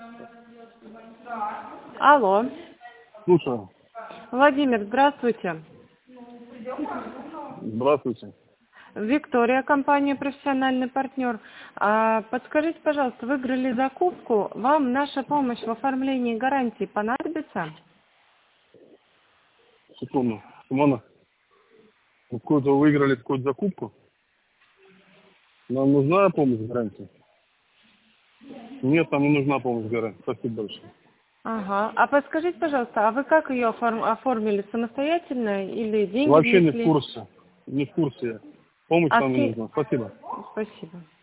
Алло. Слушаю. Владимир, здравствуйте. Здравствуйте. Виктория, компания «Профессиональный партнер». Подскажите, пожалуйста, выиграли закупку. Вам наша помощь в оформлении гарантии понадобится? Секунду. Симона, вы какую-то выиграли какую-то закупку? Нам нужна помощь в гарантии? Нет, нам не нужна помощь в гарантии. Спасибо большое. Ага. А подскажите, пожалуйста, а вы как ее оформили? Самостоятельно или деньги Вообще не в внесли? курсе. Не в курсе я. Помощь нам не нужна. Спасибо. Спасибо.